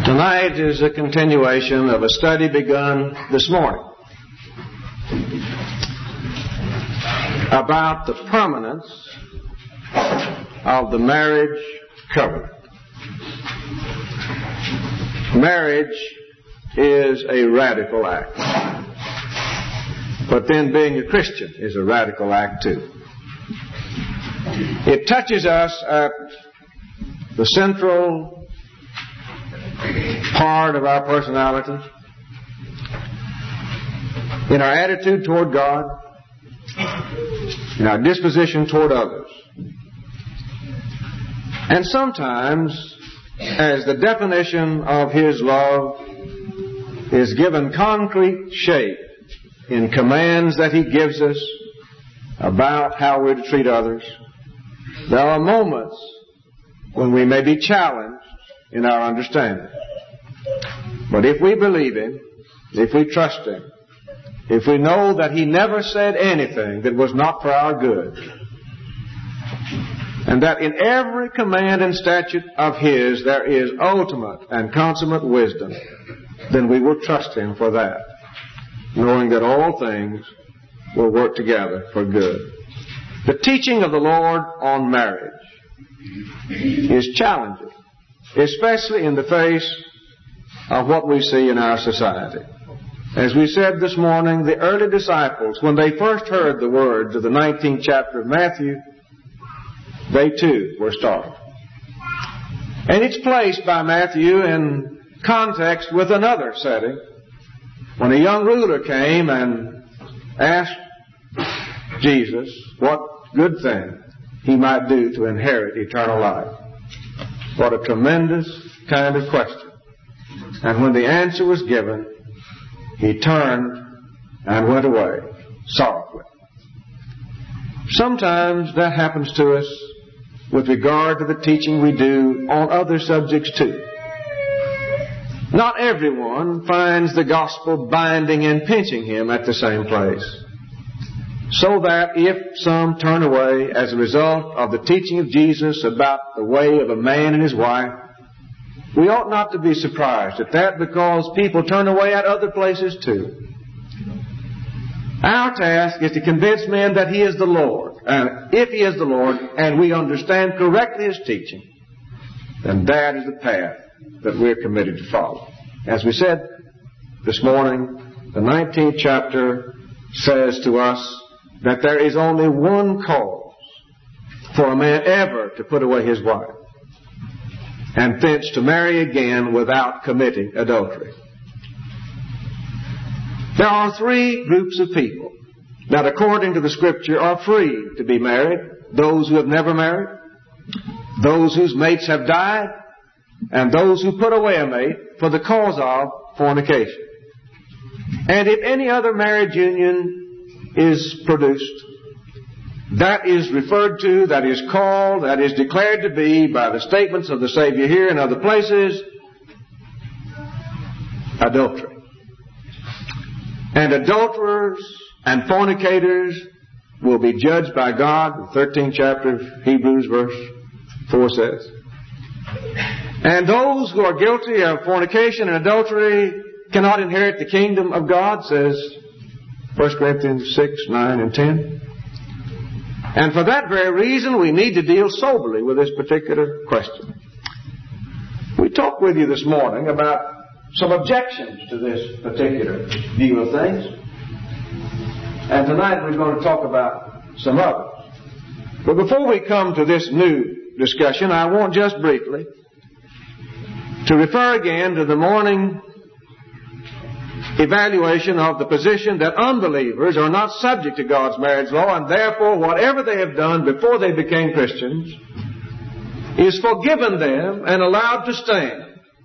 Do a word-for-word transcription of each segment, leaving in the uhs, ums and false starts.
Tonight is a continuation of a study begun this morning about the permanence of the marriage covenant. Marriage is a radical act. But then being a Christian is a radical act too. It touches us at the central part of our personality, in our attitude toward God, in our disposition toward others. And sometimes, as the definition of His love is given concrete shape in commands that He gives us about how we're to treat others, there are moments when we may be challenged in our understanding. But if we believe Him, if we trust Him, if we know that He never said anything that was not for our good, and that in every command and statute of His there is ultimate and consummate wisdom, then we will trust Him for that, knowing that all things will work together for good. The teaching of the Lord on marriage is challenging, especially in the face of what we see in our society. As we said this morning, the early disciples, when they first heard the words of the nineteenth chapter of Matthew, they too were startled. And it's placed by Matthew in context with another setting, when a young ruler came and asked Jesus what good thing he might do to inherit eternal life. What a tremendous kind of question. And when the answer was given, he turned and went away sorrowfully. Sometimes that happens to us with regard to the teaching we do on other subjects too. Not everyone finds the gospel binding and pinching him at the same place. So that if some turn away as a result of the teaching of Jesus about the way of a man and his wife, we ought not to be surprised at that, because people turn away at other places too. Our task is to convince men that He is the Lord. And if He is the Lord and we understand correctly His teaching, then that is the path that we're committed to follow. As we said this morning, the nineteenth chapter says to us that there is only one cause for a man ever to put away his wife, and thence to marry again without committing adultery. There are three groups of people that, according to the Scripture, are free to be married: those who have never married, those whose mates have died, and those who put away a mate for the cause of fornication. And if any other marriage union is produced, that is referred to, that is called, that is declared to be, by the statements of the Savior here and other places, adultery. And adulterers and fornicators will be judged by God, the thirteenth chapter of Hebrews, verse four says. And those who are guilty of fornication and adultery cannot inherit the kingdom of God, says First Corinthians six, nine, and ten. And for that very reason, we need to deal soberly with this particular question. We talked with you this morning about some objections to this particular view of things. And tonight we're going to talk about some others. But before we come to this new discussion, I want just briefly to refer again to the morning evaluation of the position that unbelievers are not subject to God's marriage law, and therefore whatever they have done before they became Christians is forgiven them and allowed to stand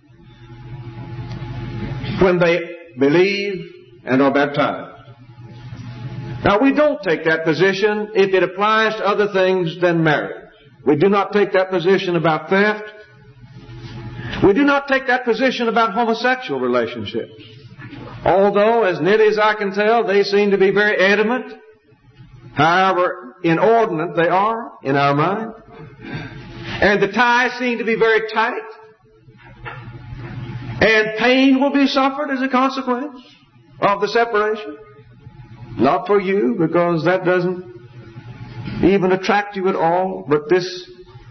when they believe and are baptized. Now, we don't take that position if it applies to other things than marriage. We do not take that position about theft. We do not take that position about homosexual relationships. Although, as nearly as I can tell, they seem to be very adamant, however inordinate they are in our mind. And the ties seem to be very tight. And pain will be suffered as a consequence of the separation. Not for you, because that doesn't even attract you at all, but this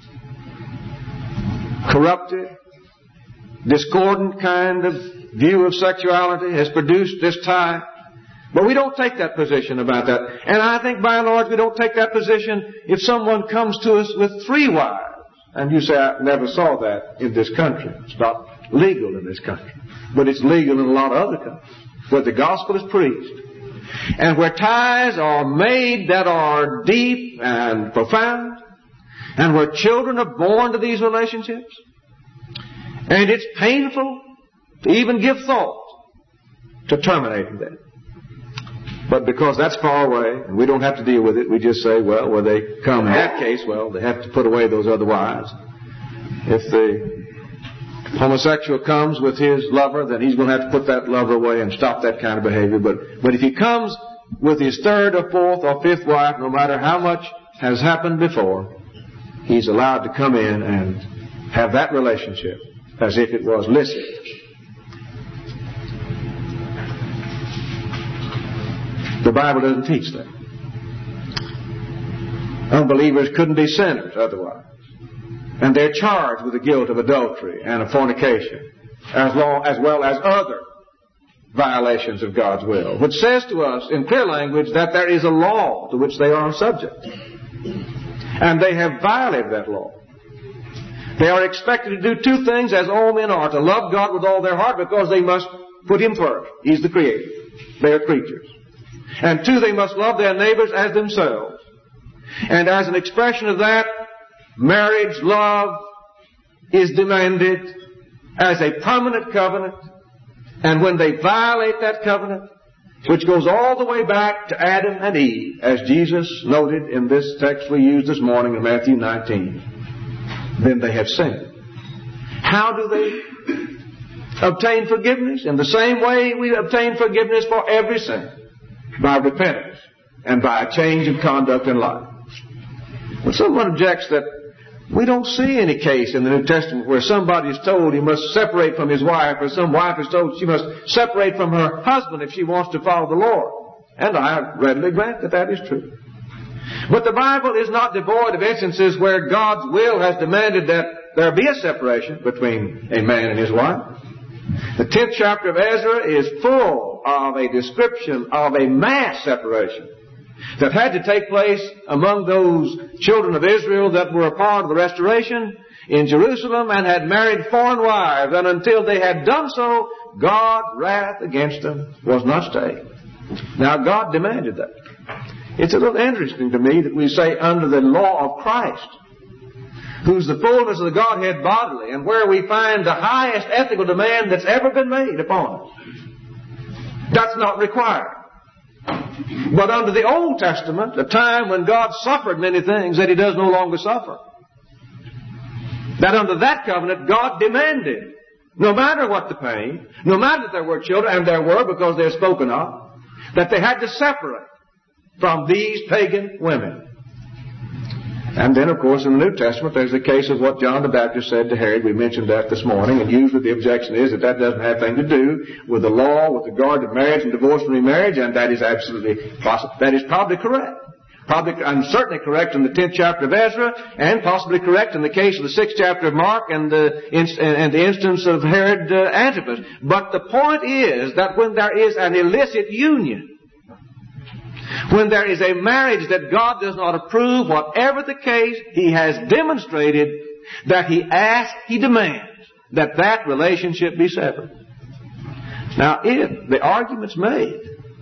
corrupted, discordant kind of view of sexuality has produced this tie. But we don't take that position about that. And I think by and large we don't take that position if someone comes to us with three wives. And you say, I never saw that in this country. It's not legal in this country. But it's legal in a lot of other countries where the gospel is preached. And where ties are made that are deep and profound. And where children are born to these relationships. And it's painful to even give thought to terminating them. But because that's far away, and we don't have to deal with it, we just say, well, where they come in that case, well, they have to put away those other wives. If the homosexual comes with his lover, then he's going to have to put that lover away and stop that kind of behavior. But, but if he comes with his third or fourth or fifth wife, no matter how much has happened before, he's allowed to come in and have that relationship as if it was licit. The Bible doesn't teach that. Unbelievers couldn't be sinners otherwise. And they're charged with the guilt of adultery and of fornication, as, long, as well as other violations of God's will, which says to us in clear language that there is a law to which they are subject. And they have violated that law. They are expected to do two things as all men are, to love God with all their heart because they must put Him first. He's the Creator. They are creatures. And two, they must love their neighbors as themselves. And as an expression of that, marriage love is demanded as a permanent covenant. And when they violate that covenant, which goes all the way back to Adam and Eve, as Jesus noted in this text we used this morning in Matthew nineteen, then they have sinned. How do they obtain forgiveness? In the same way we obtain forgiveness for every sin. By repentance and by a change of conduct in life. Well, someone objects that we don't see any case in the New Testament where somebody is told he must separate from his wife, or some wife is told she must separate from her husband if she wants to follow the Lord. And I readily grant that that is true. But the Bible is not devoid of instances where God's will has demanded that there be a separation between a man and his wife. The tenth chapter of Ezra is full of a description of a mass separation that had to take place among those children of Israel that were a part of the restoration in Jerusalem and had married foreign wives. And until they had done so, God's wrath against them was not stayed. Now, God demanded that. It's a little interesting to me that we say under the law of Christ, who's the fullness of the Godhead bodily, and where we find the highest ethical demand that's ever been made upon us. That's not required. But under the Old Testament, a time when God suffered many things that He does no longer suffer, that under that covenant God demanded, no matter what the pain, no matter that there were children, and there were because they're spoken of, that they had to separate from these pagan women. And then, of course, in the New Testament, there's the case of what John the Baptist said to Herod. We mentioned that this morning, and usually the objection is that that doesn't have anything to do with the law with regard to marriage and divorce and remarriage, and that is absolutely possible. That is probably correct. Probably, and certainly correct in the tenth chapter of Ezra, and possibly correct in the case of the sixth chapter of Mark and the, and the instance of Herod uh, Antipas. But the point is that when there is an illicit union, when there is a marriage that God does not approve, whatever the case, He has demonstrated that He asks, He demands that that relationship be severed. Now, if the arguments made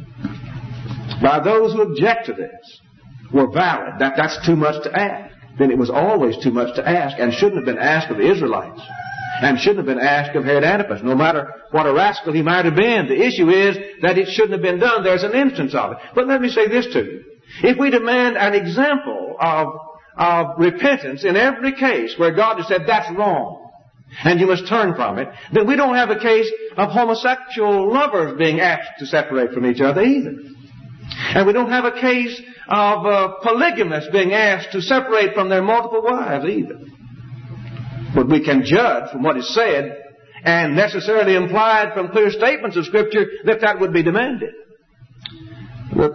by those who object to this were valid, that that's too much to ask, then it was always too much to ask and shouldn't have been asked of the Israelites. And shouldn't have been asked of Herod Antipas, no matter what a rascal he might have been. The issue is that it shouldn't have been done. There's an instance of it. But let me say this to you. If we demand an example of, of repentance in every case where God has said that's wrong, and you must turn from it, then we don't have a case of homosexual lovers being asked to separate from each other either. And we don't have a case of uh, polygamists being asked to separate from their multiple wives either. But we can judge from what is said and necessarily implied from clear statements of Scripture that that would be demanded. But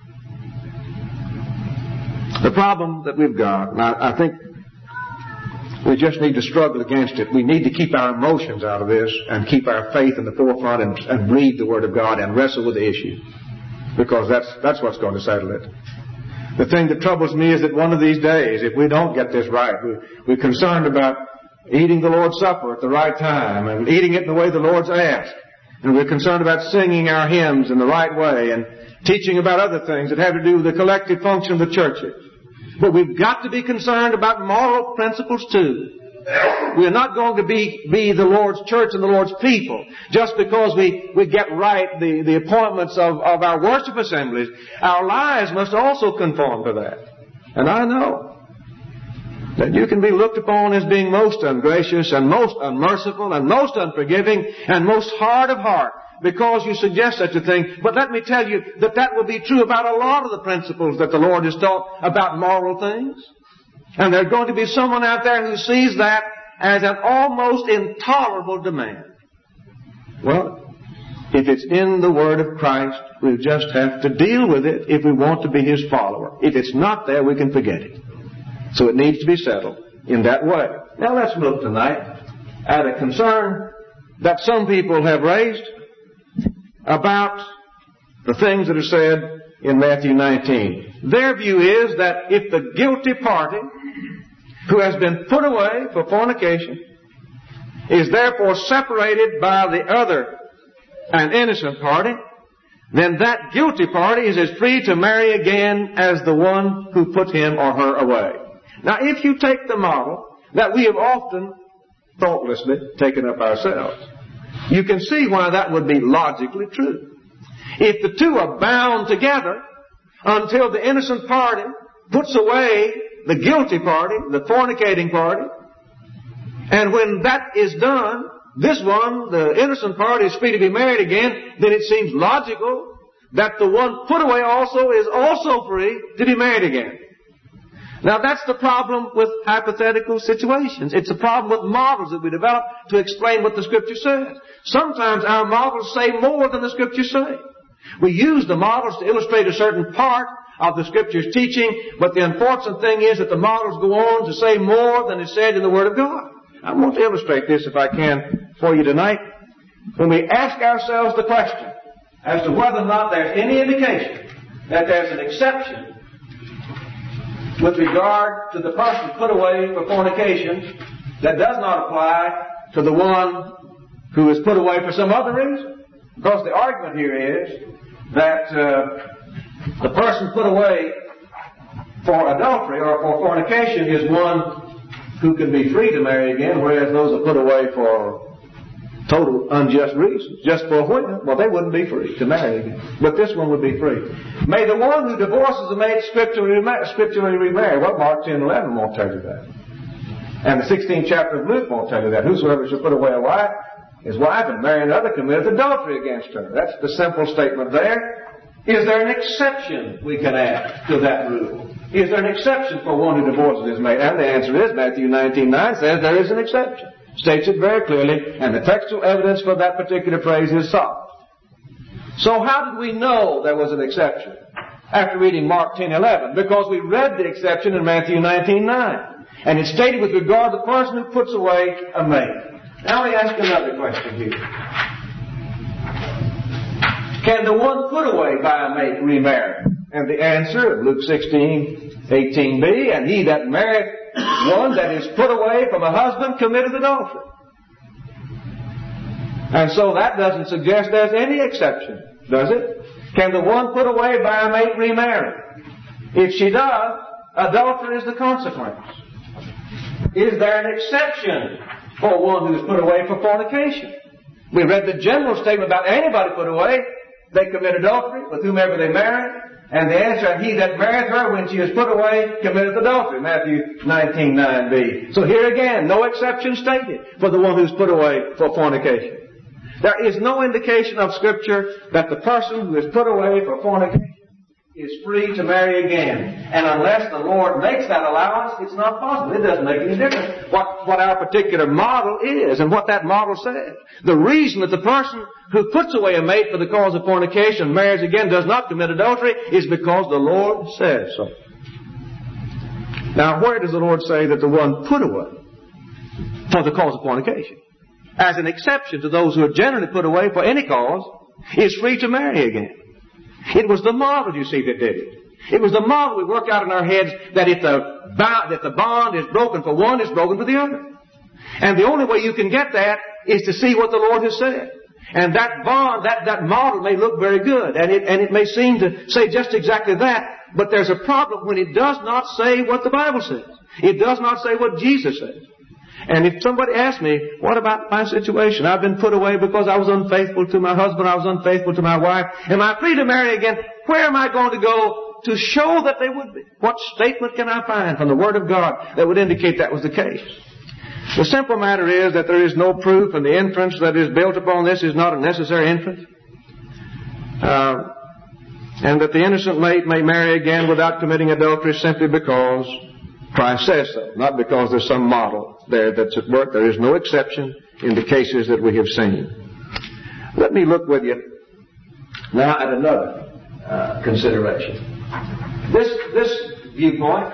the problem that we've got, and I, I think we just need to struggle against it. We need to keep our emotions out of this and keep our faith in the forefront and, and read the Word of God and wrestle with the issue. Because that's, that's what's going to settle it. The thing that troubles me is that one of these days, if we don't get this right, we, we're concerned about eating the Lord's Supper at the right time and eating it in the way the Lord's asked. And we're concerned about singing our hymns in the right way and teaching about other things that have to do with the collective function of the churches. But we've got to be concerned about moral principles too. We're not going to be, be the Lord's church and the Lord's people just because we, we get right the, the appointments of, of our worship assemblies. Our lives must also conform to that. And I know that you can be looked upon as being most ungracious and most unmerciful and most unforgiving and most hard of heart because you suggest such a thing. But let me tell you that that will be true about a lot of the principles that the Lord has taught about moral things. And there's going to be someone out there who sees that as an almost intolerable demand. Well, if it's in the Word of Christ, we just have to deal with it if we want to be His follower. If it's not there, we can forget it. So it needs to be settled in that way. Now let's look tonight at a concern that some people have raised about the things that are said in Matthew nineteen. Their view is that if the guilty party who has been put away for fornication is therefore separated by the other, an innocent party, then that guilty party is as free to marry again as the one who put him or her away. Now, if you take the model that we have often thoughtlessly taken up ourselves, you can see why that would be logically true. If the two are bound together until the innocent party puts away the guilty party, the fornicating party, and when that is done, this one, the innocent party, is free to be married again, then it seems logical that the one put away also is also free to be married again. Now that's the problem with hypothetical situations. It's a problem with models that we develop to explain what the Scripture says. Sometimes our models say more than the Scriptures say. We use the models to illustrate a certain part of the Scripture's teaching, but the unfortunate thing is that the models go on to say more than is said in the Word of God. I want to illustrate this, if I can, for you tonight. When we ask ourselves the question as to whether or not there's any indication that there's an exception with regard to the person put away for fornication that does not apply to the one who is put away for some other reason. Because the argument here is that uh, the person put away for adultery or for fornication is one who can be free to marry again, whereas those are put away for total unjust reasons, just for a whim, well, they wouldn't be free to marry again. But this one would be free. May the one who divorces a mate scripturally, scripturally remarry. Well, Mark ten eleven won't tell you that. And the sixteenth chapter of Luke won't tell you that. Whosoever shall put away a wife, his wife, and marry another committeth adultery against her. That's the simple statement there. Is there an exception we can add to that rule? Is there an exception for one who divorces his mate? And the answer is Matthew nineteen nine says there is an exception. States it very clearly, and the textual evidence for that particular phrase is solid. So how did we know there was an exception after reading Mark ten eleven? Because we read the exception in Matthew nineteen nine. And it's stated with regard to the person who puts away a mate. Now let me ask another question here. Can the one put away by a mate remarry? And the answer of Luke sixteen eighteen b, and he that marrieth one that is put away from a husband committed adultery. And so that doesn't suggest there's any exception, does it? Can the one put away by a mate remarry? If she does, adultery is the consequence. Is there an exception for one who is put away for fornication? We read the general statement about anybody put away, they commit adultery with whomever they marry. And the answer, he that marrieth her when she is put away committeth adultery. Matthew nineteen nine b. So here again, no exception stated for the one who's put away for fornication. There is no indication of Scripture that the person who is put away for fornication is free to marry again. And unless the Lord makes that allowance, it's not possible. It doesn't make any difference what, what our particular model is and what that model says. The reason that the person who puts away a mate for the cause of fornication and marries again does not commit adultery is because the Lord says so. Now, where does the Lord say that the one put away for the cause of fornication, as an exception to those who are generally put away for any cause, is free to marry again? It was the model, you see, that did it. It was the model we work out in our heads that if the, bond, if the bond is broken for one, it's broken for the other. And the only way you can get that is to see what the Lord has said. And that bond, that, that model may look very good, and it, and it may seem to say just exactly that, but there's a problem when it does not say what the Bible says. It does not say what Jesus says. And if somebody asks me, what about my situation? I've been put away because I was unfaithful to my husband, I was unfaithful to my wife. Am I free to marry again? Where am I going to go to show that they would be? What statement can I find from the Word of God that would indicate that was the case? The simple matter is that there is no proof, and the inference that is built upon this is not a necessary inference. Uh, and that the innocent mate may marry again without committing adultery simply because Christ says so, not because there's some model there that's at work. There is no exception in the cases that we have seen. Let me look with you now at another uh, consideration. This this viewpoint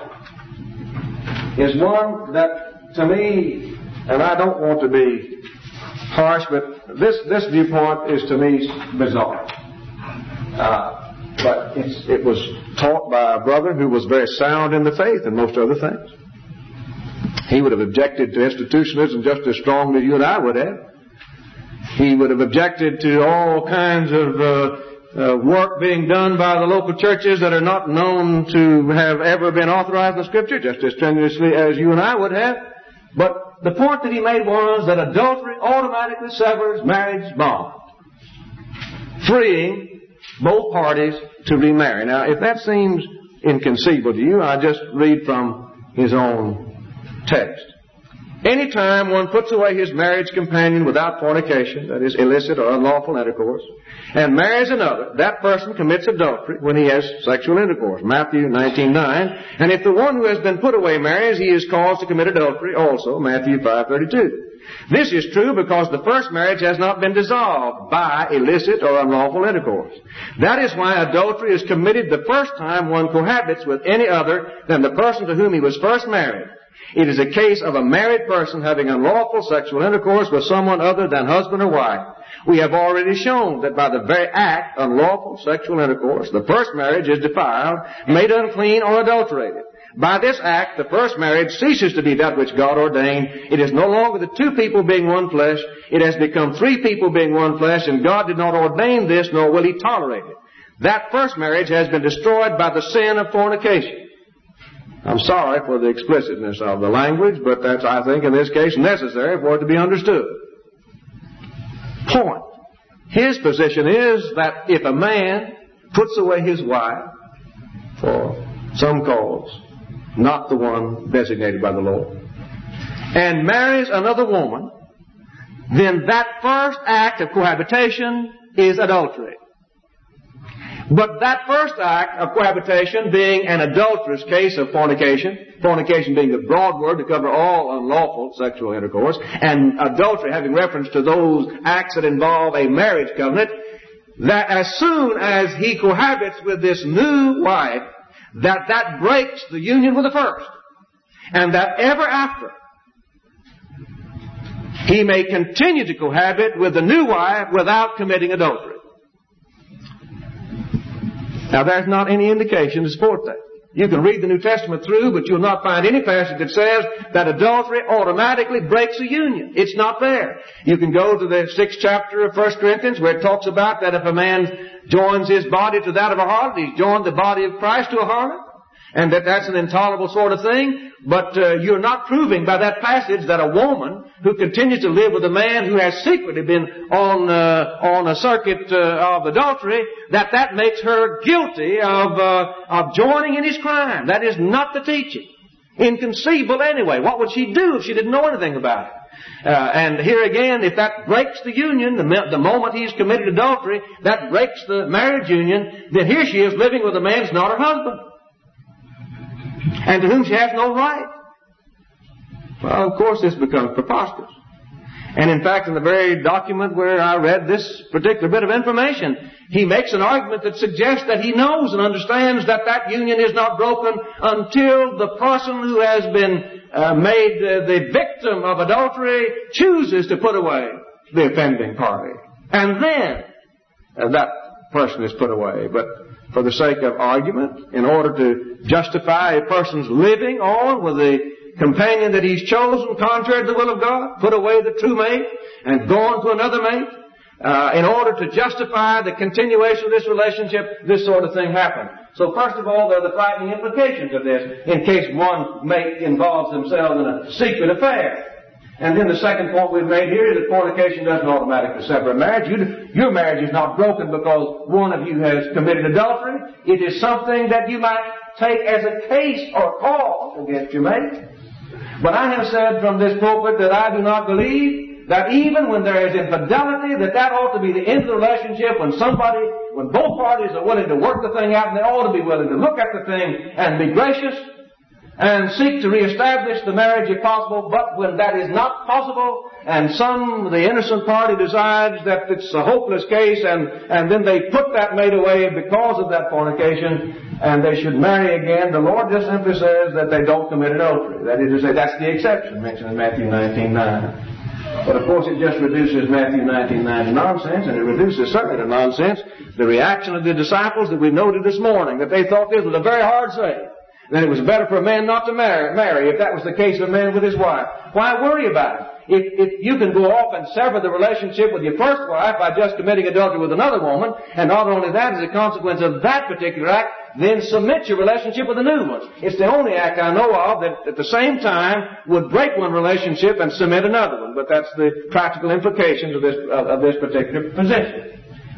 is one that, to me, and I don't want to be harsh, but this this viewpoint is to me bizarre. Uh, But it's, it was taught by a brother who was very sound in the faith and most other things. He would have objected to institutionalism just as strongly as you and I would have. He would have objected to all kinds of uh, uh, work being done by the local churches that are not known to have ever been authorized in the Scripture, just as strenuously as you and I would have. But the point that he made was that adultery automatically severs marriage bond, freeing both parties to remarry. Now, if that seems inconceivable to you, I just read from his own text. Anytime one puts away his marriage companion without fornication, that is illicit or unlawful intercourse, and marries another, that person commits adultery when he has sexual intercourse. Matthew nineteen nine. And if the one who has been put away marries, he is caused to commit adultery also. Matthew five thirty-two. This is true because the first marriage has not been dissolved by illicit or unlawful intercourse. That is why adultery is committed the first time one cohabits with any other than the person to whom he was first married. It is a case of a married person having unlawful sexual intercourse with someone other than husband or wife. We have already shown that by the very act, unlawful sexual intercourse, the first marriage is defiled, made unclean, or adulterated. By this act, the first marriage ceases to be that which God ordained. It is no longer the two people being one flesh. It has become three people being one flesh, and God did not ordain this, nor will He tolerate it. That first marriage has been destroyed by the sin of fornication. I'm sorry for the explicitness of the language, but that's, I think, in this case, necessary for it to be understood. Point. His position is that if a man puts away his wife for some cause, not the one designated by the Lord, and marries another woman, then that first act of cohabitation is adultery. But that first act of cohabitation being an adulterous case of fornication, fornication being the broad word to cover all unlawful sexual intercourse, and adultery having reference to those acts that involve a marriage covenant, that as soon as he cohabits with this new wife, that that breaks the union with the first. And that ever after, he may continue to cohabit with the new wife without committing adultery. Now, there's not any indication to support that. You can read the New Testament through, but you'll not find any passage that says that adultery automatically breaks a union. It's not there. You can go to the sixth chapter of First Corinthians where it talks about that if a man joins his body to that of a harlot, he's joined the body of Christ to a harlot, and that that's an intolerable sort of thing. But uh, you're not proving by that passage that a woman who continues to live with a man who has secretly been on uh, on a circuit uh, of adultery, that that makes her guilty of uh, of joining in his crime. That is not the teaching. Inconceivable anyway. What would she do if she didn't know anything about it? Uh, and here again, if that breaks the union, the, the moment he's committed adultery, that breaks the marriage union, then here she is living with a man who's not her husband, and to whom she has no right. Well, of course, this becomes preposterous. And in fact, in the very document where I read this particular bit of information, he makes an argument that suggests that he knows and understands that that union is not broken until the person who has been uh, made uh, the victim of adultery chooses to put away the offending party. And then uh, that person is put away. But for the sake of argument, in order to justify a person's living on with the companion that he's chosen contrary to the will of God, put away the true mate and go on to another mate, uh, in order to justify the continuation of this relationship, this sort of thing happened. So first of all, there are the frightening implications of this in case one mate involves himself in a secret affair. And then the second point we've made here is that fornication doesn't automatically separate marriage. You, your marriage is not broken because one of you has committed adultery. It is something that you might take as a case or cause against your mate. But I have said from this pulpit that I do not believe that even when there is infidelity, that that ought to be the end of the relationship when somebody, when both parties are willing to work the thing out, and they ought to be willing to look at the thing and be gracious and seek to reestablish the marriage if possible. But when that is not possible and some, the innocent party decides that it's a hopeless case and, and then they put that mate away because of that fornication and they should marry again, the Lord just simply says that they don't commit adultery. That is to say, that's the exception mentioned in Matthew nineteen nine. But of course it just reduces Matthew nineteen nine to nonsense, and it reduces certainly to nonsense the reaction of the disciples that we noted this morning, that they thought this was a very hard saying. Then it was better for a man not to marry, marry if that was the case of a man with his wife. Why worry about it? If, if you can go off and sever the relationship with your first wife by just committing adultery with another woman, and not only that, as a consequence of that particular act, then submit your relationship with a new one. It's the only act I know of that at the same time would break one relationship and cement another one. But that's the practical implications of this, of, of this particular position.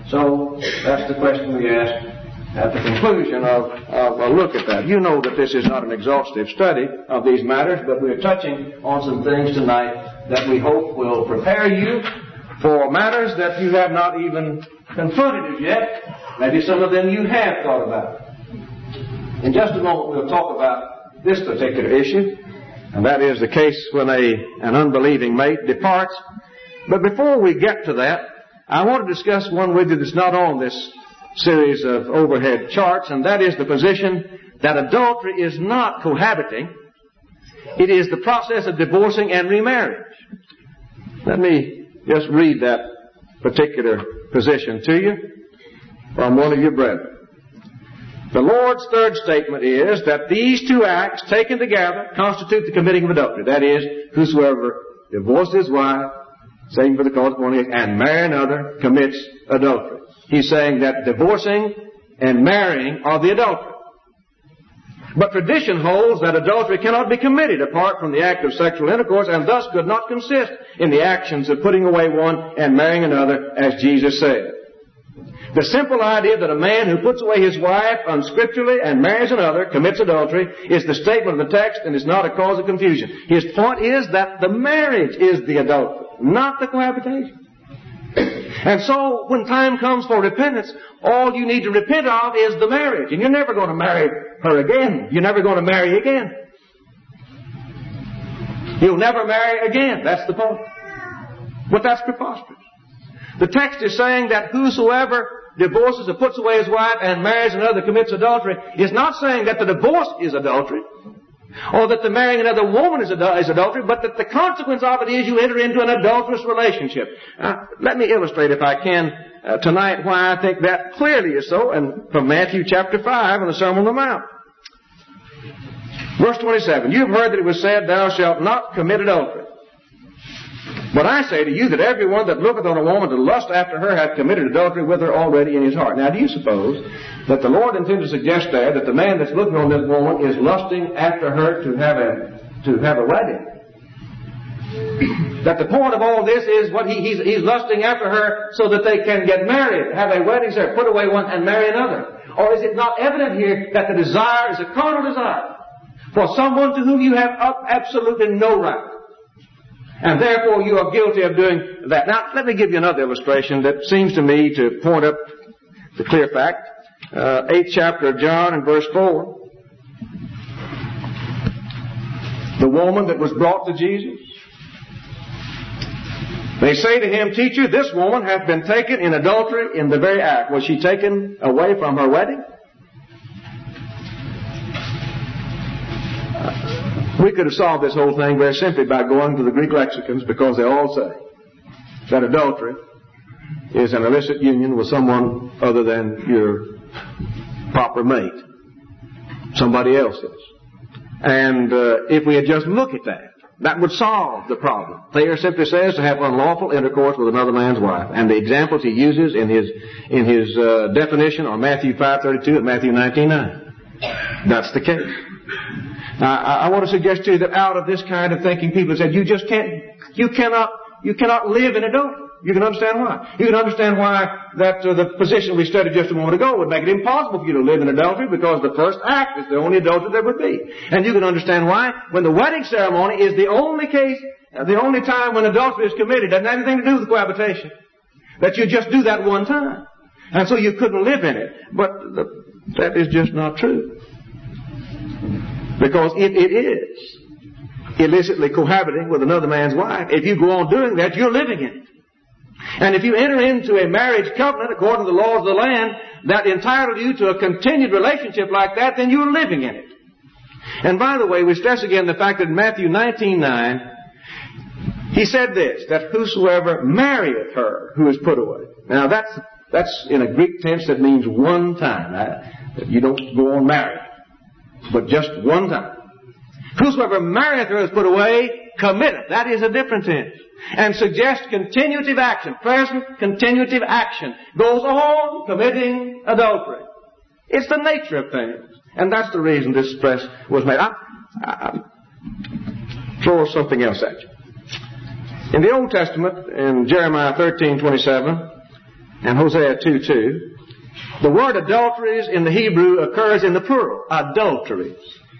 So that's the question we ask at the conclusion of, of a look at that. You know that this is not an exhaustive study of these matters, but we're touching on some things tonight that we hope will prepare you for matters that you have not even confronted as yet. Maybe some of them you have thought about. In just a moment we'll talk about this particular issue, and that is the case when a, an unbelieving mate departs. But before we get to that, I want to discuss one with you that's not on this series of overhead charts, and that is the position that adultery is not cohabiting. It is the process of divorcing and remarriage. Let me just read that particular position to you from one of your brethren. The Lord's third statement is that these two acts taken together constitute the committing of adultery. That is, whosoever divorces his wife, saving for the cause of fornication, and marry another, commits adultery. He's saying that divorcing and marrying are the adultery. But tradition holds that adultery cannot be committed apart from the act of sexual intercourse, and thus could not consist in the actions of putting away one and marrying another, as Jesus said. The simple idea that a man who puts away his wife unscripturally and marries another commits adultery is the statement of the text and is not a cause of confusion. His point is that the marriage is the adultery, not the cohabitation. And so, when time comes for repentance, all you need to repent of is the marriage. And you're never going to marry her again. You're never going to marry again. You'll never marry again. That's the point. But that's preposterous. The text is saying that whosoever divorces or puts away his wife and marries another commits adultery is not saying that the divorce is adultery, or that the marrying another woman is, adul- is adultery, but that the consequence of it is you enter into an adulterous relationship. Uh, let me illustrate, if I can, uh, tonight why I think that clearly is so, and from Matthew chapter five on the Sermon on the Mount. Verse twenty-seven, you've heard that it was said, thou shalt not commit adultery. But I say to you that everyone that looketh on a woman to lust after her hath committed adultery with her already in his heart. Now, do you suppose that the Lord intends to suggest there that the man that's looking on this woman is lusting after her to have a to have a wedding? That the point of all this is what he, he's, he's lusting after her so that they can get married, have a wedding ceremony, put away one and marry another. Or is it not evident here that the desire is a carnal desire for someone to whom you have absolutely no right? And therefore you are guilty of doing that. Now, let me give you another illustration that seems to me to point up the clear fact. Uh, eighth chapter of John and verse four. The woman that was brought to Jesus. They say to him, Teacher, this woman hath been taken in adultery in the very act. Was she taken away from her wedding? We could have solved this whole thing very simply by going to the Greek lexicons, because they all say that adultery is an illicit union with someone other than your proper mate. Somebody else's. And uh, if we had just looked at that, that would solve the problem. Thayer simply says to have unlawful intercourse with another man's wife. And the examples he uses in his in his uh, definition are Matthew five thirty-two and Matthew nineteen nine. That's the case. Now, I, I want to suggest to you that out of this kind of thinking, people said, you just can't, you cannot, you cannot live in adultery. You can understand why. You can understand why that uh, the position we studied just a moment ago would make it impossible for you to live in adultery, because the first act is the only adultery there would be. And you can understand why, when the wedding ceremony is the only case, uh, the only time when adultery is committed, doesn't have anything to do with cohabitation. That you just do that one time. And so you couldn't live in it. But the, that is just not true. Because if it is illicitly cohabiting with another man's wife, if you go on doing that, you're living in it. And if you enter into a marriage covenant according to the laws of the land that entitle you to a continued relationship like that, then you're living in it. And by the way, we stress again the fact that in Matthew nineteen nine, he said this, that whosoever marrieth her who is put away. Now that's that's in a Greek tense that means one time. Right? You don't go on married, but just one time. Whosoever marrieth her who is put away, committeth. That is a different tense. And suggests continuative action, present continuative action, goes on committing adultery. It's the nature of things. And that's the reason this stress was made. I, I, I throw something else at you. In the Old Testament, in Jeremiah thirteen twenty-seven and Hosea two two, the word adulteries in the Hebrew occurs in the plural, adulteries.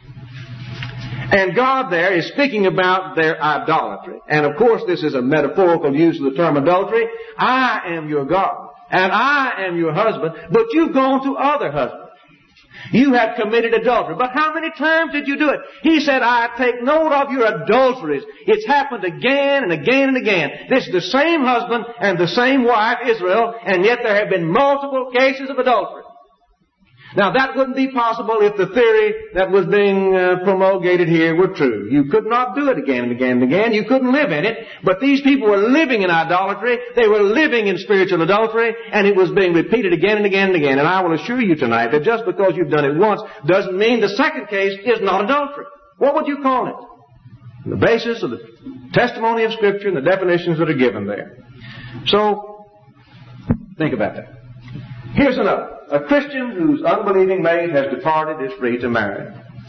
And God there is speaking about their idolatry. And of course this is a metaphorical use of the term adultery. I am your God, and I am your husband, but you've gone to other husbands. You have committed adultery. But how many times did you do it? He said, I take note of your adulteries. It's happened again and again and again. This is the same husband and the same wife, Israel, and yet there have been multiple cases of adultery. Now that wouldn't be possible if the theory that was being uh, promulgated here were true. You could not do it again and again and again. You couldn't live in it. But these people were living in idolatry. They were living in spiritual adultery, and it was being repeated again and again and again. And I will assure you tonight that just because you've done it once doesn't mean the second case is not adultery. What would you call it? The basis of the testimony of Scripture and the definitions that are given there. So, think about that. Here's another. A Christian whose unbelieving mate has departed is free to marry.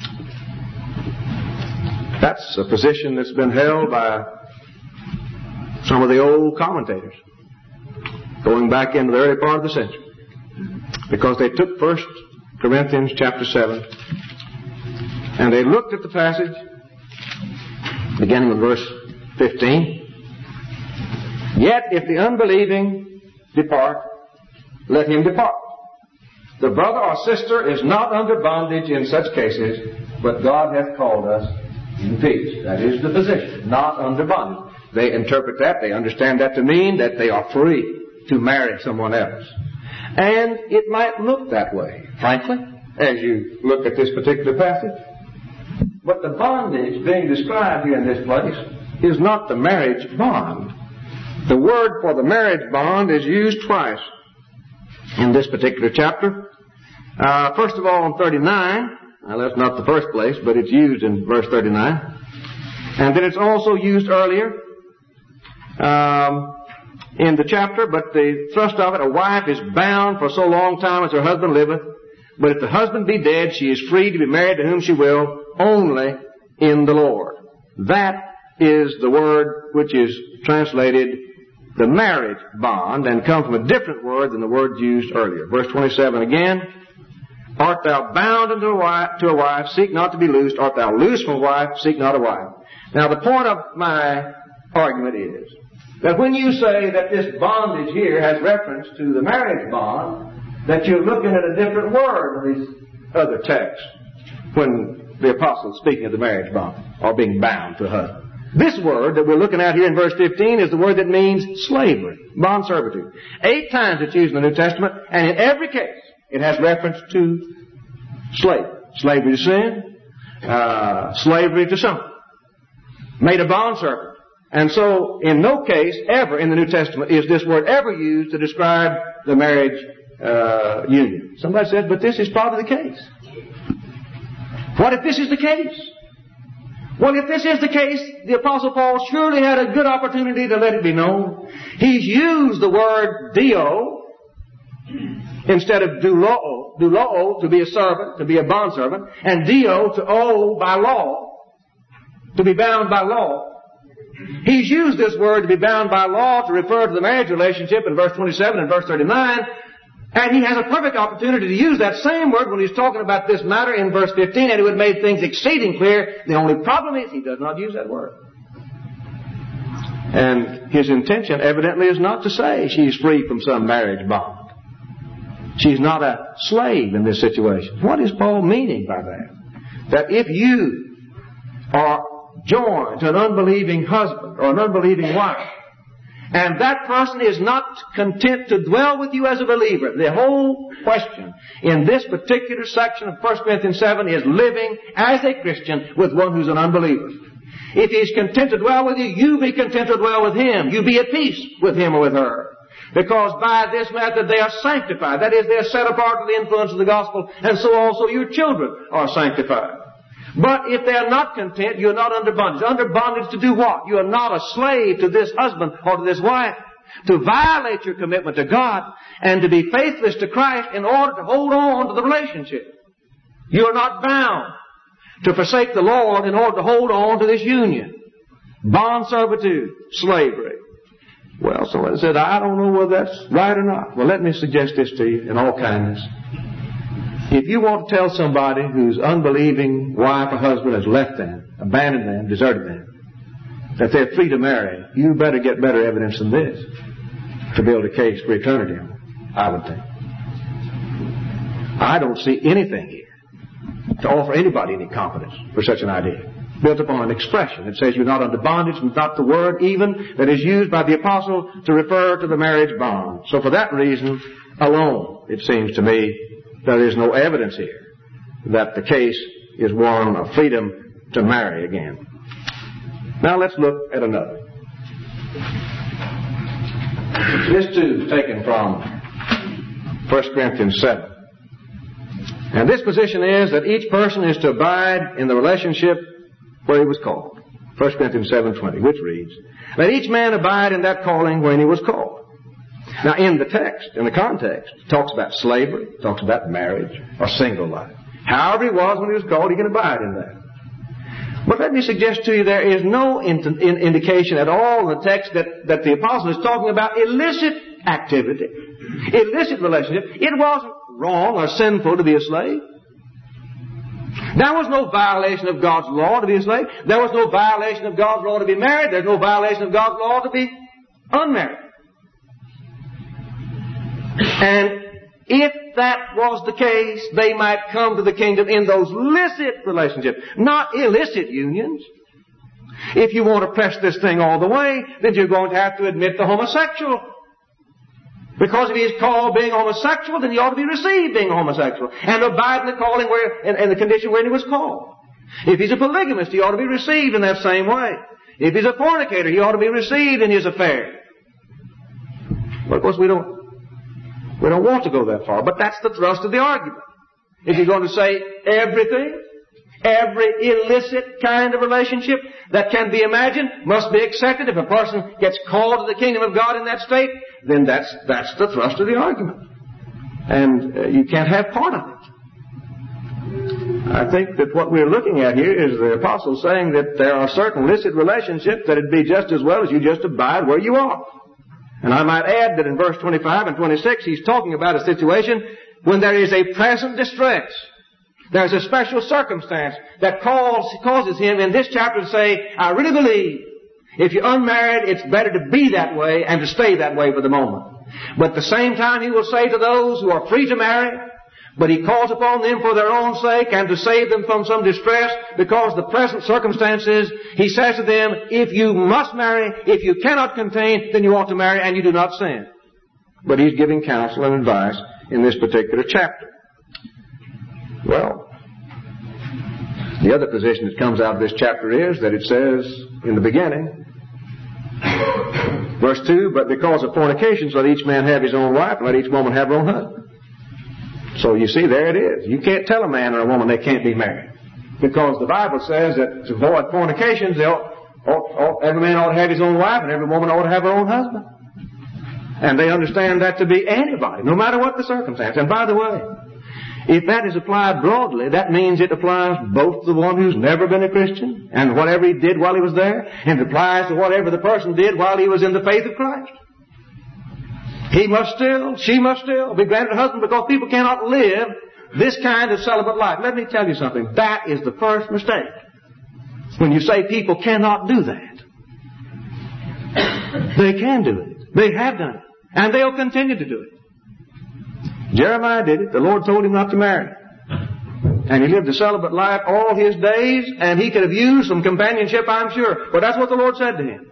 That's a position that's been held by some of the old commentators going back into the early part of the century, because they took First Corinthians chapter seven and they looked at the passage beginning with verse fifteen. Yet if the unbelieving depart, let him depart. The brother or sister is not under bondage in such cases, but God hath called us in peace. That is the position, not under bondage. They interpret that, they understand that to mean that they are free to marry someone else. And it might look that way, frankly, as you look at this particular passage. But the bondage being described here in this place is not the marriage bond. The word for the marriage bond is used twice in this particular chapter. Uh, first of all, in thirty-nine, now that's not the first place, but it's used in verse thirty-nine. And then it's also used earlier um, in the chapter, but the thrust of it, a wife is bound for so long time as her husband liveth, but if the husband be dead, she is free to be married to whom she will, only in the Lord. That is the word which is translated the marriage bond, and come from a different word than the word used earlier. Verse twenty-seven again, art thou bound unto a wife, to a wife, seek not to be loosed. Art thou loosed from a wife, seek not a wife. Now the point of my argument is that when you say that this bondage here has reference to the marriage bond, that you're looking at a different word in these other texts when the apostle is speaking of the marriage bond or being bound to a husband. This word that we're looking at here in verse fifteen is the word that means slavery, bond servitude. Eight times it's used in the New Testament, and in every case it has reference to slavery. Slavery to sin, uh, slavery to something. Made a bond servant. And so, in no case ever in the New Testament is this word ever used to describe the marriage uh, union. Somebody said, but this is probably the case. What if this is the case? Well, if this is the case, the Apostle Paul surely had a good opportunity to let it be known. He's used the word dio instead of doulo, doulo to be a servant, to be a bondservant, and dio to owe by law, to be bound by law. He's used this word to be bound by law to refer to the marriage relationship in verse twenty-seven and verse thirty-nine, and he has a perfect opportunity to use that same word when he's talking about this matter in verse fifteen, and it would have made things exceeding clear. The only problem is he does not use that word. And his intention evidently is not to say she's free from some marriage bond. She's not a slave in this situation. What is Paul meaning by that? That if you are joined to an unbelieving husband or an unbelieving wife, and that person is not content to dwell with you as a believer, the whole question in this particular section of First Corinthians seven is living as a Christian with one who's an unbeliever. If he's content to dwell with you, you be content to dwell with him. You be at peace with him or with her. Because by this method they are sanctified. That is, they are set apart to the influence of the gospel, and so also your children are sanctified. But if they are not content, you are not under bondage. Under bondage to do what? You are not a slave to this husband or to this wife. To violate your commitment to God and to be faithless to Christ in order to hold on to the relationship. You are not bound to forsake the Lord in order to hold on to this union. Bond servitude, slavery. Well, someone said, I don't know whether that's right or not. Well, let me suggest this to you in all kindness. If you want to tell somebody whose unbelieving wife or husband has left them, abandoned them, deserted them, that they're free to marry, you better get better evidence than this to build a case for eternity on, I would think. I don't see anything here to offer anybody any confidence for such an idea, built upon an expression that says you're not under bondage, and not the word even that is used by the apostle to refer to the marriage bond. So for that reason alone, it seems to me, there is no evidence here that the case is one of freedom to marry again. Now let's look at another. This too is taken from First Corinthians seven. And this position is that each person is to abide in the relationship where he was called. First Corinthians seven twenty, which reads, let each man abide in that calling when he was called. Now, in the text, in the context, it talks about slavery, it talks about marriage, or single life. However he was when he was called, he can abide in that. But let me suggest to you there is no in, in, indication at all in the text that, that the apostle is talking about illicit activity, illicit relationship. It wasn't wrong or sinful to be a slave. There was no violation of God's law to be a slave. There was no violation of God's law to be married. There's no violation of God's law to be unmarried. And if that was the case, they might come to the kingdom in those licit relationships, not illicit unions. If you want to press this thing all the way, then you're going to have to admit the homosexual. Because if he is called being homosexual, then he ought to be received being homosexual, and abide in the calling where, in, in the condition where he was called. If he's a polygamist, he ought to be received in that same way. If he's a fornicator, he ought to be received in his affair. But of course we don't We don't want to go that far, but that's the thrust of the argument. If you're going to say everything, every illicit kind of relationship that can be imagined must be accepted if a person gets called to the kingdom of God in that state, then that's that's the thrust of the argument. And uh, you can't have part of it. I think that what we're looking at here is the apostle saying that there are certain illicit relationships that it'd be just as well as you just abide where you are. And I might add that in verse twenty-five and twenty-six, he's talking about a situation when there is a present distress. There's a special circumstance that calls, causes him in this chapter to say, I really believe If you're unmarried, it's better to be that way and to stay that way for the moment. But at the same time, He will say to those who are free to marry, but He calls upon them for their own sake and to save them from some distress because of the present circumstances. He says to them, if you must marry, if you cannot contain, then you ought to marry and you do not sin. But He's giving counsel and advice in this particular chapter. Well, the other position that comes out of this chapter is that it says in the beginning, verse two, but because of fornications, let each man have his own wife and let each woman have her own husband. So you see, there it is. You can't tell a man or a woman they can't be married. Because the Bible says that to avoid fornications, they ought, ought, ought, every man ought to have his own wife and every woman ought to have her own husband. And they understand that to be anybody, no matter what the circumstance. And by the way, if that is applied broadly, that means it applies both to the one who's never been a Christian and whatever he did while he was there, and it applies to whatever the person did while he was in the faith of Christ. He must still, she must still be granted a husband because people cannot live this kind of celibate life. Let me tell you something. That is the first mistake. When you say people cannot do that. They can do it. They have done it. And they'll continue to do it. Jeremiah did it. The Lord told him not to marry. And he lived a celibate life all his days, and he could have used some companionship, I'm sure. But that's what the Lord said to him.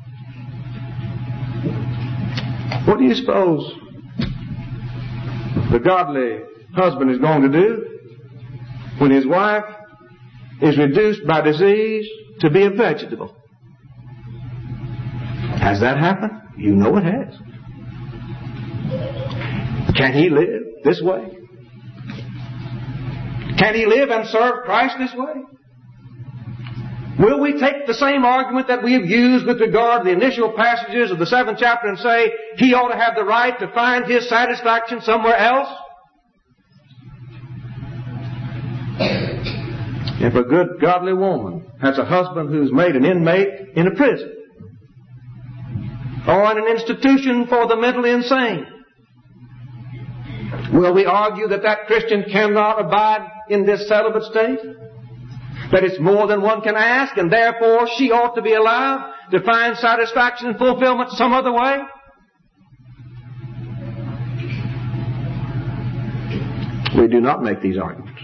What do you suppose the godly husband is going to do when his wife is reduced by disease to be a vegetable? Has that happened? You know it has. Can he live this way? Can he live and serve Christ this way? Will we take the same argument that we have used with regard to the initial passages of the seventh chapter and say he ought to have the right to find his satisfaction somewhere else? If a good godly woman has a husband who's made an inmate in a prison or in an institution for the mentally insane, will we argue that that Christian cannot abide in this celibate state? That it's more than one can ask, and therefore she ought to be allowed to find satisfaction and fulfillment some other way? We do not make these arguments.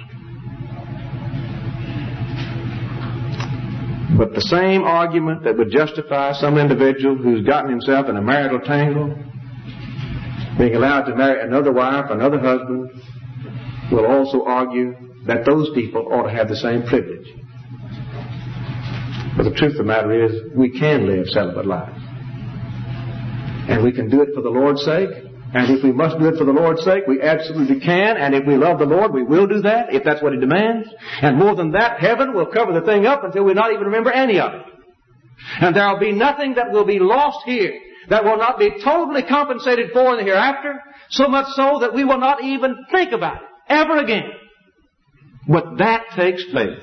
But the same argument that would justify some individual who's gotten himself in a marital tangle being allowed to marry another wife, another husband, will also argue that those people ought to have the same privilege. But the truth of the matter is, we can live celibate lives. And we can do it for the Lord's sake. And if we must do it for the Lord's sake, we absolutely can. And if we love the Lord, we will do that, if that's what He demands. And more than that, heaven will cover the thing up until we not even remember any of it. And there will be nothing that will be lost here that will not be totally compensated for in the hereafter, so much so that we will not even think about it ever again. But that takes faith.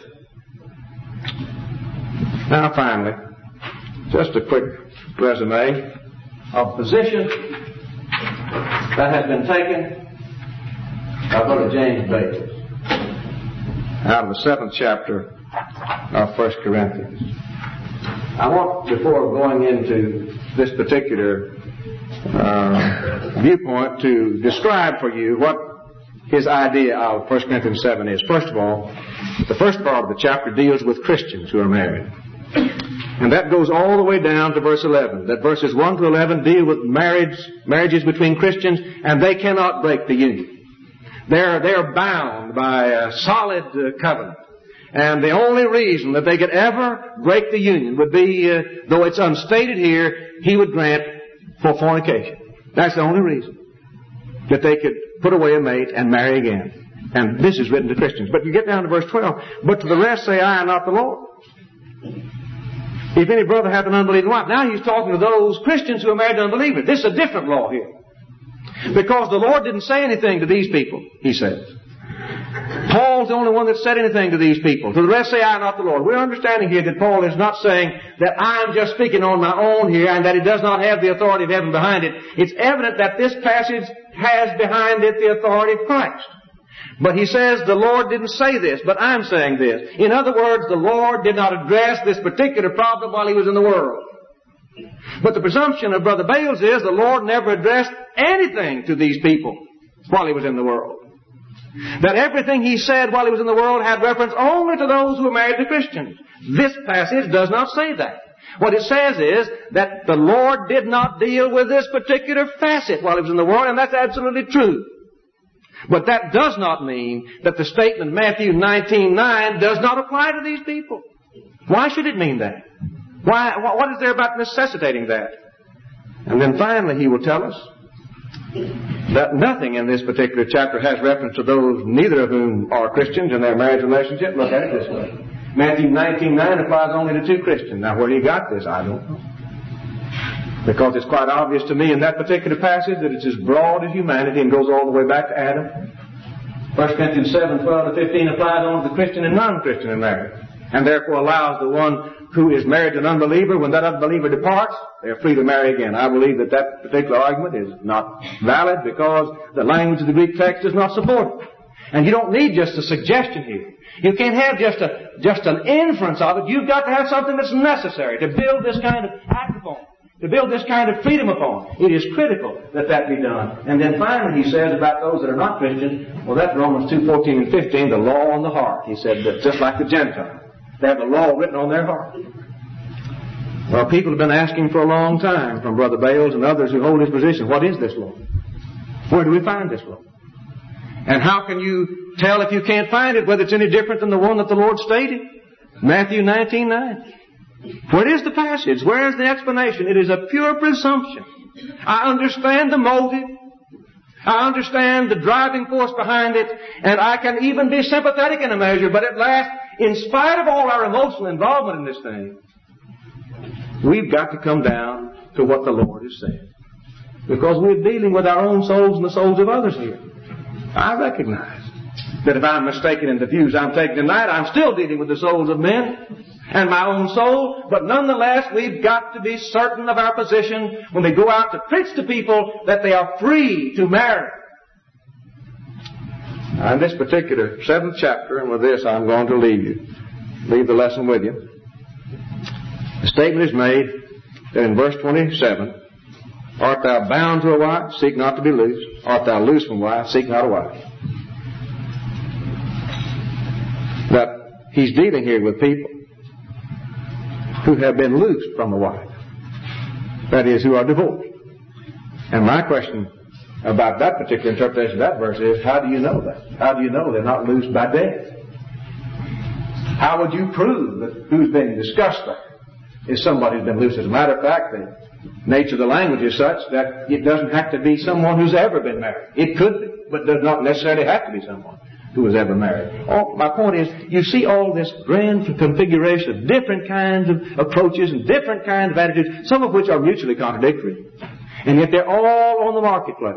Now finally, just a quick resume of position that has been taken by Brother James Bates out of the seventh chapter of First Corinthians. I want, before going into this particular uh, viewpoint, to describe for you what his idea of First Corinthians seven is. First of all, the first part of the chapter deals with Christians who are married. And that goes all the way down to verse eleven. That verses one to eleven deal with marriage, marriages between Christians, and they cannot break the union. They're, they're bound by a solid uh, covenant. And the only reason that they could ever break the union would be, uh, though it's unstated here, he would grant for fornication. That's the only reason that they could put away a mate and marry again. And this is written to Christians. But you get down to verse twelve. But to the rest say, I am not the Lord. If any brother hath an unbelieving wife. Now he's talking to those Christians who are married to unbelievers. This is a different law here. Because the Lord didn't say anything to these people, he says. Paul's the only one that said anything to these people. To the rest say, I am not the Lord. We're understanding here that Paul is not saying that I'm just speaking on my own here and that it does not have the authority of heaven behind it. It's evident that this passage has behind it the authority of Christ. But he says the Lord didn't say this, but I'm saying this. In other words, the Lord did not address this particular problem while He was in the world. But the presumption of Brother Bales is the Lord never addressed anything to these people while He was in the world. That everything He said while He was in the world had reference only to those who were married to Christians. This passage does not say that. What it says is that the Lord did not deal with this particular facet while He was in the world, and that's absolutely true. But that does not mean that the statement Matthew nineteen nine does not apply to these people. Why should it mean that? Why? What is there about necessitating that? And then finally He will tell us that nothing in this particular chapter has reference to those neither of whom are Christians in their marriage relationship. Look at it this way. Matthew nineteen nine applies only to two Christians. Now where He got this, I don't know. Because it's quite obvious to me in that particular passage that it's as broad as humanity and goes all the way back to Adam. First Corinthians seven twelve to fifteen applies only to the Christian and non-Christian in marriage, and therefore allows the one who is married to an unbeliever, when that unbeliever departs, they're free to marry again. I believe that that particular argument is not valid because the language of the Greek text does not support it. And you don't need just a suggestion here. You can't have just a just an inference of it. You've got to have something that's necessary to build this kind of act upon, to build this kind of freedom upon. It is critical that that be done. And then finally He says about those that are not Christians, well, that's Romans two fourteen and fifteen, the law on the heart. He said that just like the Gentiles, they have the law written on their heart. Well, people have been asking for a long time from Brother Bales and others who hold his position, what is this law? Where do we find this law? And how can you tell if you can't find it whether it's any different than the one that the Lord stated? Matthew nineteen nine. What is the passage? Where is the explanation? It is a pure presumption. I understand the motive. I understand the driving force behind it. And I can even be sympathetic in a measure. But at last, in spite of all our emotional involvement in this thing, we've got to come down to what the Lord has said. Because we're dealing with our own souls and the souls of others here. I recognize that if I'm mistaken in the views I'm taking tonight, I'm still dealing with the souls of men and my own soul. But nonetheless, we've got to be certain of our position when we go out to preach to people that they are free to marry. Now, in this particular seventh chapter, and with this I'm going to leave you, leave the lesson with you. The statement is made that in verse twenty-seven, art thou bound to a wife? Seek not to be loosed. Art thou loosed from wife? Seek not a wife. That He's dealing here with people who have been loosed from a wife. That is, who are divorced. And my question about that particular interpretation of that verse is, how do you know that? How do you know they're not loosed by death? How would you prove that who's being discussed there is somebody who's been loosed? As a matter of fact, the nature of the language is such that it doesn't have to be someone who's ever been married. It could be, but does not necessarily have to be someone who was ever married. Oh, my point is, you see all this grand configuration of different kinds of approaches and different kinds of attitudes, some of which are mutually contradictory, and yet they're all on the marketplace.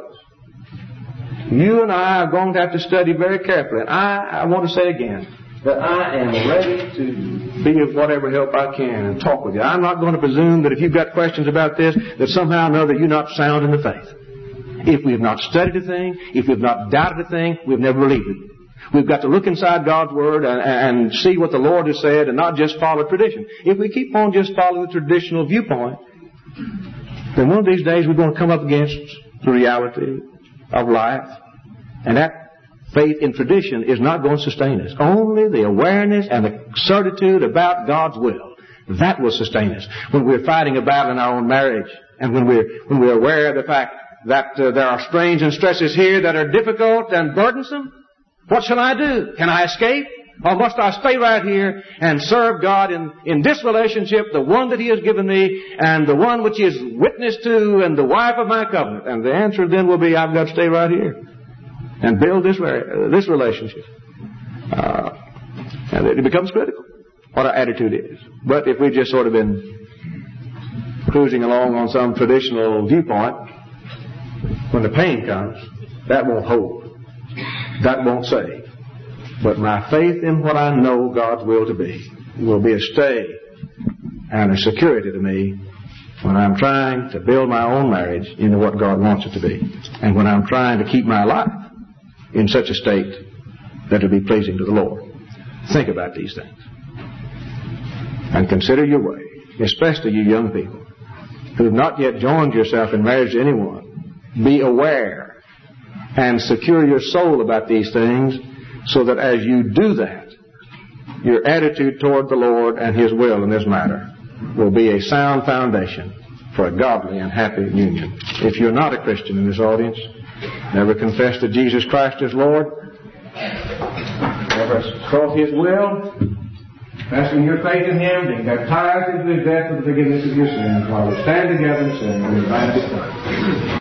You and I are going to have to study very carefully. And I, I want to say again that I am ready to be of whatever help I can and talk with you. I'm not going to presume that if you've got questions about this, that somehow or another you're not sound in the faith. If we have not studied a thing, if we've not doubted a thing, we've never believed it. We've got to look inside God's Word and, and see what the Lord has said and not just follow tradition. If we keep on just following the traditional viewpoint, then one of these days we're going to come up against the reality of life. And that faith in tradition is not going to sustain us. Only the awareness and the certitude about God's will, that will sustain us. When we're fighting a battle in our own marriage, and when we're, when we're aware of the fact that uh, there are strains and stresses here that are difficult and burdensome, what shall I do? Can I escape? Or must I stay right here and serve God in, in this relationship, the one that He has given me, and the one which He is witness to, and the wife of my covenant? And the answer then will be, I've got to stay right here and build this, uh, this relationship. Uh, and it becomes critical what our attitude is. But if we've just sort of been cruising along on some traditional viewpoint, when the pain comes, that won't hold. That won't save. But my faith in what I know God's will to be will be a stay and a security to me when I'm trying to build my own marriage into what God wants it to be, and when I'm trying to keep my life in such a state that it will be pleasing to the Lord. Think about these things and consider your way, especially you young people. who have not yet joined yourself in marriage to anyone, be aware and secure your soul about these things so that as you do that, your attitude toward the Lord and His will in this matter will be a sound foundation for a godly and happy union. If you're not a Christian in this audience, never confessed that Jesus Christ is Lord, never sought His will, asking your faith in Him, being baptized into His death for the forgiveness of your sins, while we stand together and sing, we invite you to come.